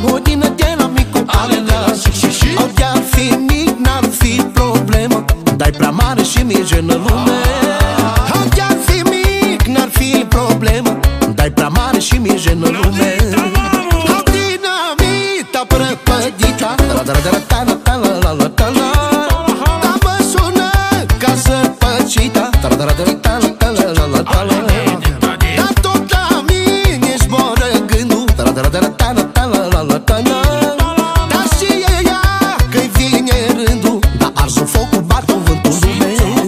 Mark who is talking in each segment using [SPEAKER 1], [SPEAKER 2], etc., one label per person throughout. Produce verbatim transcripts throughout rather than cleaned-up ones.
[SPEAKER 1] odină-te la micul alela. Au de-ar fi mic, n-ar fi problemă, dar-i prea mare și mi-e jenă lume. Au de-ar fi mic, n-ar fi problemă, dar-i prea mare și mi-e jenă lume. Au dinamita prăpădita, ta-la-la-la-ta-la-la-la-la-la. Dar mă sună ca sărpăcita, ta-la-la-la-la-la-la-la-la. Dar tot la mine zboară gândul, ta-la-la-la-la-la-la-la-la. Dar știe ea că-i vine rândul, dar arzi-o focul, bat-o vântul lume.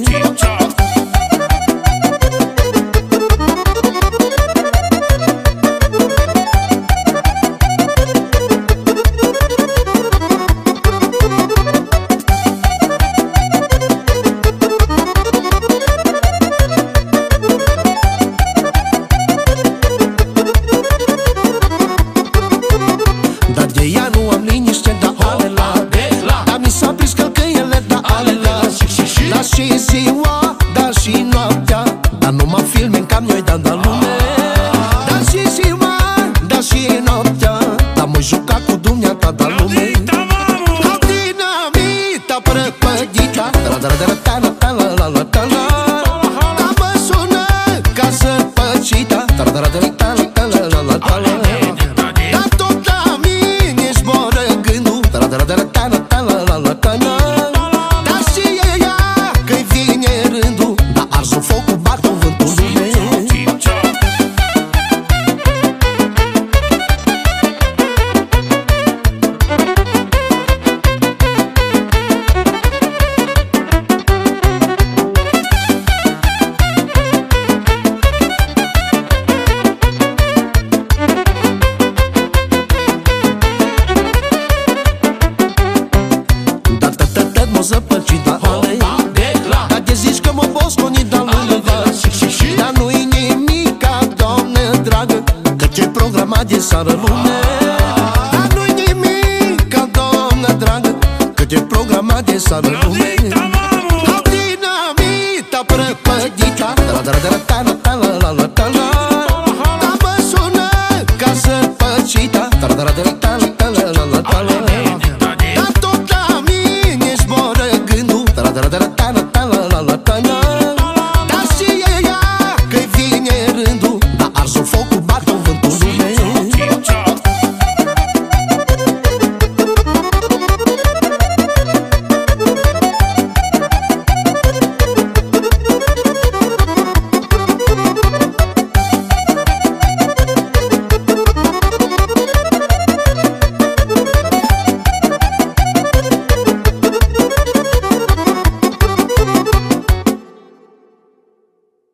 [SPEAKER 1] Dar de ea nu am liniște, da alela. Dar mi s-a prins călcăiele, da alela. Dar și ziua, dar și noaptea, dar numai filme în cam eu-i dat, da lume. Dar și ziua, dar și noaptea, dar mă juca cu dumneata, da lume. Au dinamita prăpădita, ta-la-la-la-la-la-la-la. Dar mă sună ca sărpăcita, ta-la-la-la-la-la-la-la-la. Dar tot la mine zboară gândul, ta-la-la-la-la-la-la-la-la. Dar știe ea că-i vine rândul, dar arzi-o focul, bat-o vântul lume. Zăpăcit, da ale. Dar te zici că mă bosconi, da lume. Dar nu-i nimica, doamnă dragă, că ce-i programat de sară lume. Dar nu-i nimica, doamnă dragă, că ce-i programat de sară lume. Au dinamita prăpădită,